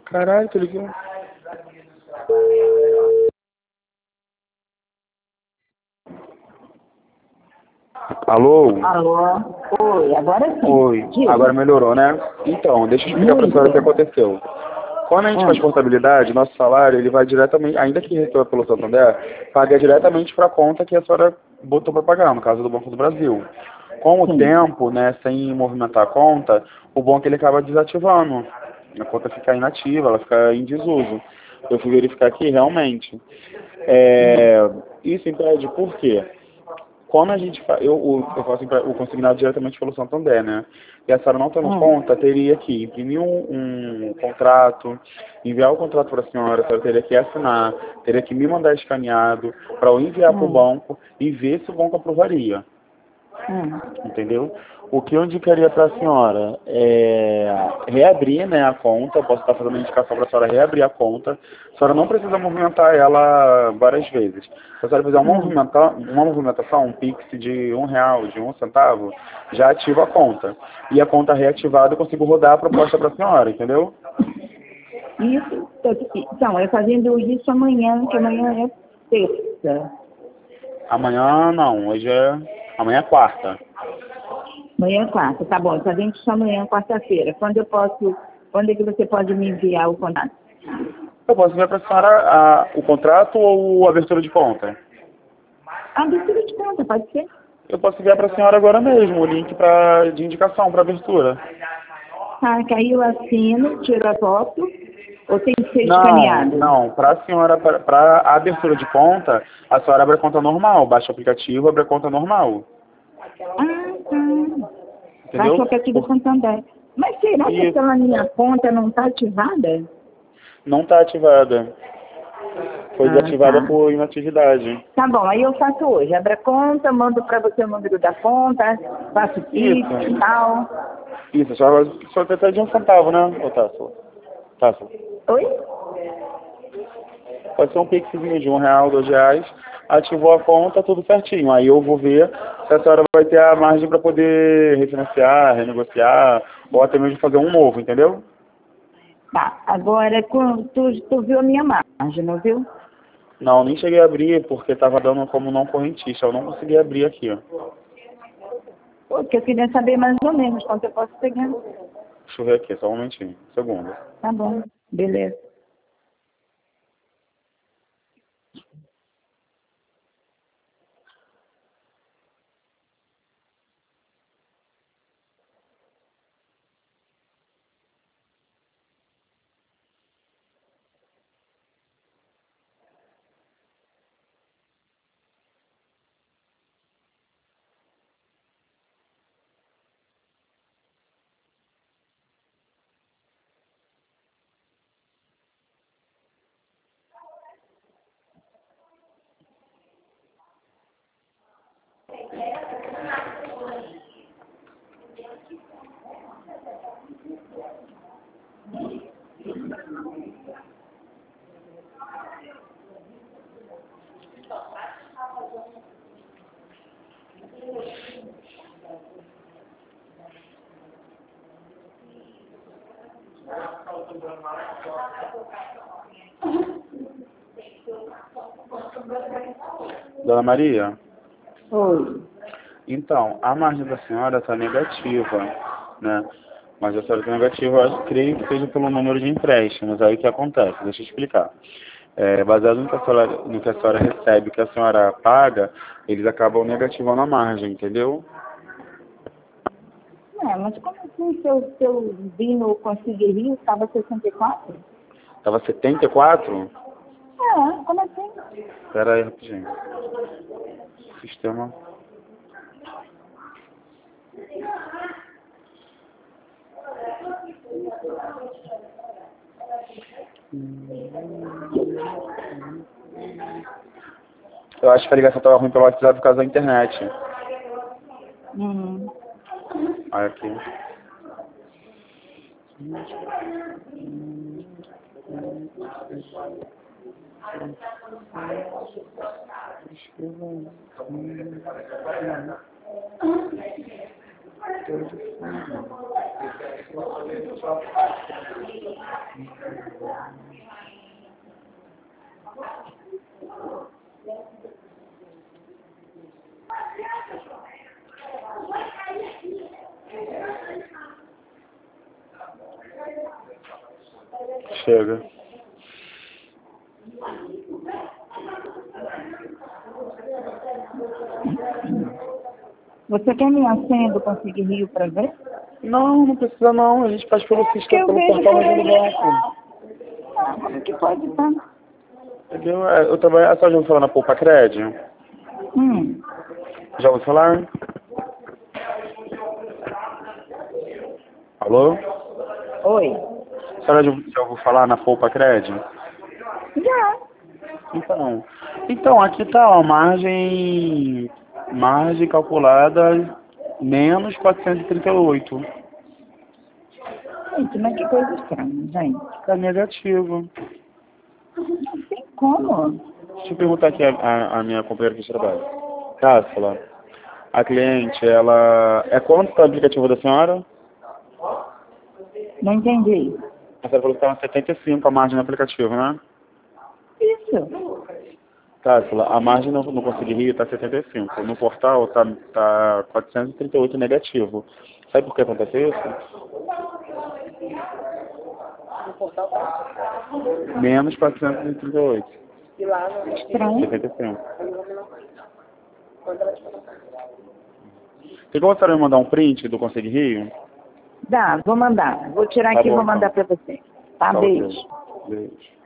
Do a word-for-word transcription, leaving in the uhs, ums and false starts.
Caralho, tu ligou. Alô? Alô? Oi, agora sim. Oi, Diga. agora melhorou, né? Então, deixa eu explicar pra senhora o que aconteceu. Quando a gente Hum. faz portabilidade, nosso salário, ele vai diretamente, ainda que receba pelo Santander, paga diretamente para a conta que a senhora botou para pagar, no caso do Banco do Brasil. Com o Sim. tempo, né, sem movimentar a conta, o banco ele acaba desativando. A conta fica inativa, ela fica em desuso. Eu fui verificar aqui, realmente. É, isso impede por quê? Quando a gente faz, eu, eu, eu faço o consignado diretamente pelo Santander, né? E a senhora não tendo Hum. conta, teria que imprimir um, um contrato, enviar o contrato para a senhora, a senhora teria que assinar, teria que me mandar escaneado para eu enviar para o Hum. banco e ver se o banco aprovaria. Hum. Entendeu? O que eu indicaria para a senhora é reabrir, né, a conta. Eu posso estar fazendo uma indicação para a senhora reabrir a conta. A senhora não precisa movimentar ela várias vezes. Se a senhora fizer uma, Hum. movimenta uma movimentação, um Pix de um real, de um centavo, já ativa a conta. E a conta reativada eu consigo rodar a proposta para a senhora, entendeu? Isso, então, eu fazendo isso amanhã, que amanhã é terça. Amanhã não, hoje é. Amanhã é quarta. Amanhã é quarta, tá bom, eu fazendo isso amanhã, quarta-feira. Quando eu posso, quando é que você pode me enviar o contato? Eu posso enviar para a senhora a, o contrato ou a abertura de conta? Ah, abertura de conta, pode ser? Eu posso enviar para a senhora agora mesmo o link pra, de indicação para abertura. Ah, que aí eu assino, tiro a foto, ou tem que ser Não, escaneado? não. Para a senhora, para a abertura de conta, a senhora abre a conta normal. Baixa o aplicativo, abre a conta normal. Ah, tá. Baixa o Entendeu? aplicativo Por, Santander. Mas será que e aquela minha conta não está ativada? não está ativada. Foi Ah, desativada tá. por inatividade. Tá bom, aí eu faço hoje. Abro a conta, mando para você o número da conta, faço Pix e Isso. tal. Isso. Só, só precisa de um centavo, né, ô Tasso? Tasso. Oi? Pode ser um pixzinho de um real, dois reais. Ativou a conta, tudo certinho. Aí eu vou ver se a senhora vai ter a margem para poder refinanciar, renegociar, ou até mesmo fazer um novo, entendeu? Tá, agora com- tu, tu viu a minha margem, não viu? Não, nem cheguei a abrir porque estava dando como não correntista. Eu não consegui abrir aqui, ó. Porque eu queria saber mais ou menos quanto eu posso pegar. Deixa eu ver aqui, só um momentinho. Um segundo. Tá bom, beleza. Dona Maria? Oi. Então, a margem da senhora está negativa, né? Mas a senhora está negativa, eu creio que seja pelo número de empréstimos. Aí o que acontece? Deixa eu explicar. É, baseado no que, a senhora, no que a senhora recebe, o que a senhora paga, eles acabam negativando a margem, entendeu? É, mas como assim seu, seu vinho Consigue Rio estava sessenta e quatro? Tava setenta e quatro? É, como assim? Espera aí, rapidinho. Sistema. Eu acho que a ligação estava ruim pelo WhatsApp por causa da internet. Uhum. Olha aqui. Chega. Você quer minha senha do Consigue Rio para ver? Não, não precisa não. A gente faz pelo Porque sistema, eu pelo vejo portal por do aí. banco. Ah, como que pode, tá? Entendeu? É, eu também, a senhora já ouviu falar na Poupa Cred? Hum. Já ouviu falar? Alô? Oi. A senhora já já ouviu falar na Poupa Cred? Já. Então, então aqui tá, ó, margem, margem calculada menos quatrocentos e trinta e oito. Gente, mas que coisa estranha, gente. Tá negativo. Não tem como. Deixa eu perguntar aqui a, a, a minha companheira de trabalho. Cássila, a cliente, ela... É quanto tá o aplicativo da senhora? Não entendi. A senhora falou que estava setenta e cinco a margem no aplicativo, né? Isso. Cássila, a margem no, no Consigue Rio está setenta e cinco. No portal tá, tá quatrocentos e trinta e oito negativo. Sabe por que acontece isso? Menos quatrocentos e trinta e oito. Estranho. setenta e cinco. Tem como a senhora me mandar um print do Consigue Rio? Dá, vou mandar. Vou tirar Tá aqui e bom, vou mandar então. para você. Tá, Tá, ok. beijo. Beijo.